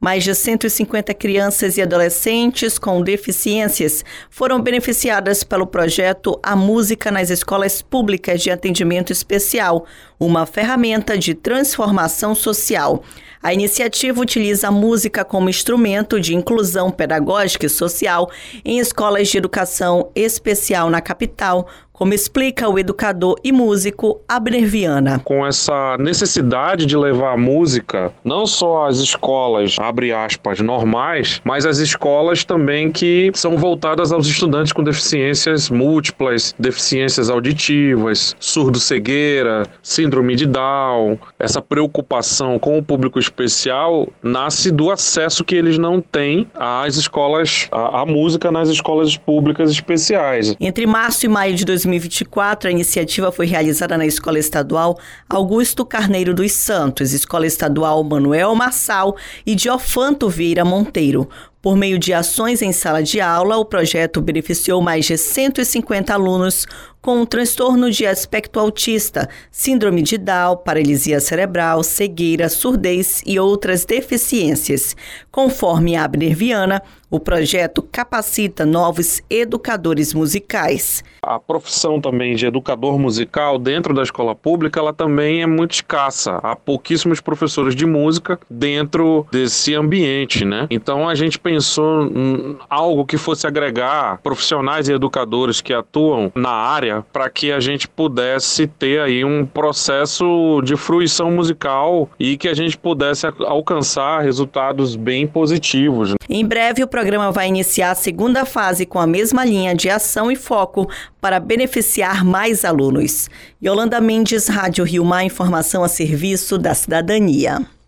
Mais de 150 crianças e adolescentes com deficiências foram beneficiadas pelo projeto A Música nas Escolas Públicas de Atendimento Especial, uma ferramenta de transformação social. A iniciativa utiliza a música como instrumento de inclusão pedagógica e social em escolas de educação especial na capital, como explica o educador e músico Abner Viana. Com essa necessidade de levar a música, não só às escolas, abre aspas, normais, mas as escolas também que são voltadas aos estudantes com deficiências múltiplas, deficiências auditivas, surdo-cegueira, síndrome de Down. Essa preocupação com o público especial nasce do acesso que eles não têm às escolas, à música nas escolas públicas especiais. Entre março e maio de 2024, a iniciativa foi realizada na Escola Estadual Augusto Carneiro dos Santos, Escola Estadual Manuel Marçal e Diofanto Vieira Monteiro. Por meio de ações em sala de aula, o projeto beneficiou mais de 150 alunos com um transtorno de aspecto autista, síndrome de Down, paralisia cerebral, cegueira, surdez e outras deficiências. Conforme Abner Viana, o projeto capacita novos educadores musicais. A profissão também de educador musical dentro da escola pública, ela também é muito escassa. Há pouquíssimos professores de música dentro desse ambiente, né? Então a gente pensou em algo que fosse agregar profissionais e educadores que atuam na área para que a gente pudesse ter aí um processo de fruição musical e que a gente pudesse alcançar resultados bem positivos. Em breve, o programa vai iniciar a segunda fase com a mesma linha de ação e foco para beneficiar mais alunos. Yolanda Mendes, Rádio Rio Mar, informação a serviço da cidadania.